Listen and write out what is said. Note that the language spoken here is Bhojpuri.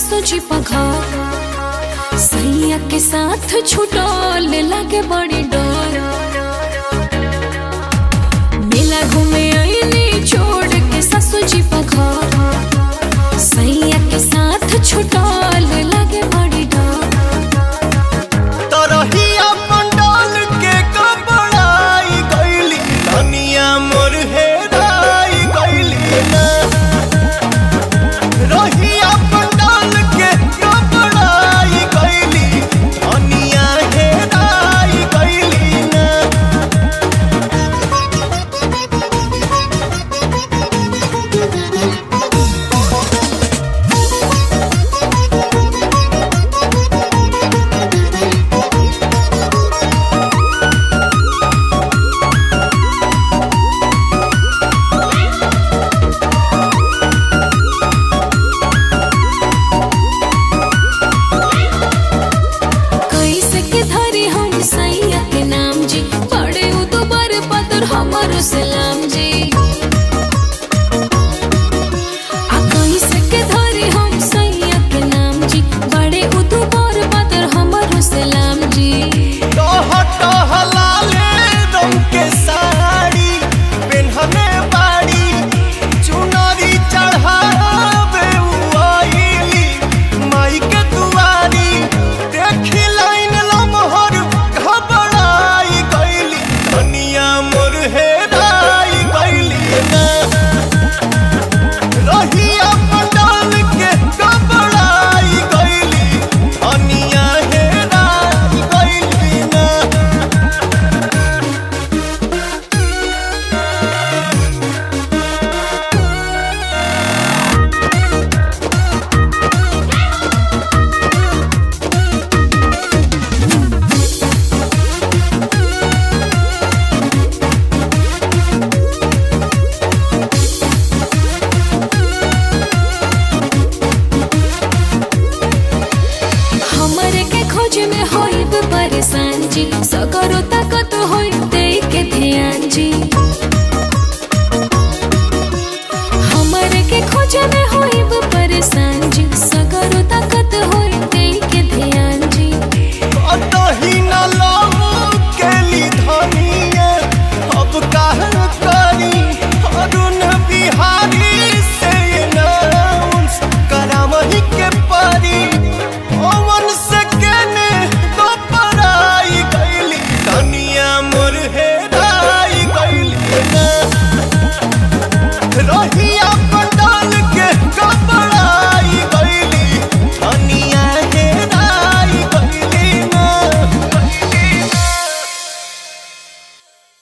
सासू जी पघा सैया के साथ छुटल लागे बड़ी डर। मेला घूमे आईनी छोड़ के सासू जी पघा सैया के साथ छुटल लागे बड़ी डर। हमारो सलाम जी आ कहीं से के धरे हम सैया के नाम जी बड़े उतुबर बदर हमारो सलाम जी। टह टह लाले रंग के साड़ी पेन्हने बाड़ी चुनरी चढ़ावे उआइली माई के दुआरी देखी लाइन लमहर घबराई गइली धनिया मोर में होइब परेशान जी सकरो ताकत होई दे के ध्यान जी हमरे के खोज में होइब परेशान।